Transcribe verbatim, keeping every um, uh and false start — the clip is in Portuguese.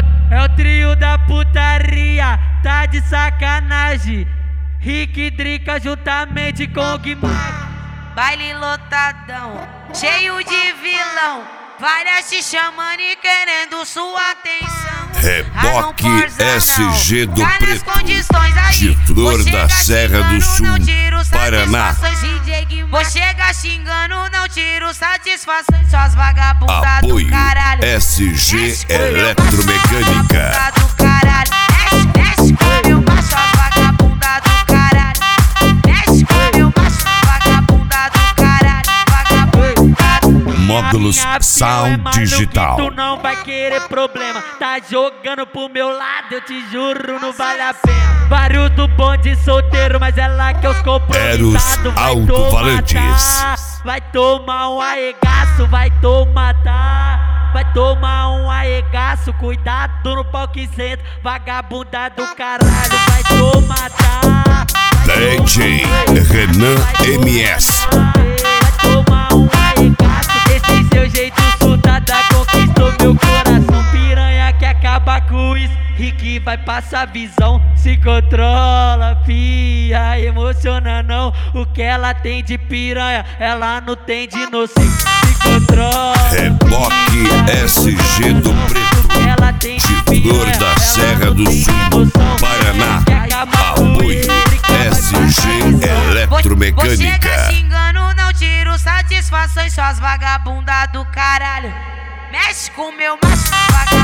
é o trio da putaria, tá de sacanagem. Rick Drica juntamente com o Guimar. Baile lotadão, cheio de vilão, várias te chamando e querendo sua atenção. Reboque S G do tá Preto, aí, de Flor da Serra do Sul, Paraná. Vou chegar xingando, não tiro satisfações. Suas vagabundas Apoio do caralho. S G Eletromecânica. Mexe, mexe com meu macho, suas vagabundas do caralho. Mexe com meu macho, vagabunda do caralho. Vagabunda do Módulos Sound Digital. Tu não vai querer problema, tá jogando pro meu lado, eu te juro, não vale a pena. Vários do bonde solteiro, mas é lá que os compromissados vai Alto-Falantes. Vai tomar um arregaço, vai tomar, tá? Vai tomar um arregaço, cuidado no pau que senta, vagabunda do caralho, vai tomar, tá? D J Renan M S. Vai tomar um arregaço, esse seu jeito soldada conquistou meu coração. Piranha que acaba com isso, Rick vai passar visão. Se controla, fia, emociona não. O que ela tem de piranha, ela não tem de inocente. Se controla, Reboque S G do Preto, de Flor da Serra do Sul, Paraná. Apoio S G Eletromecânica. Vou chegar xingando, não tiro satisfações. Suas vagabundas do caralho. Mexe com meu macho, vagabundo.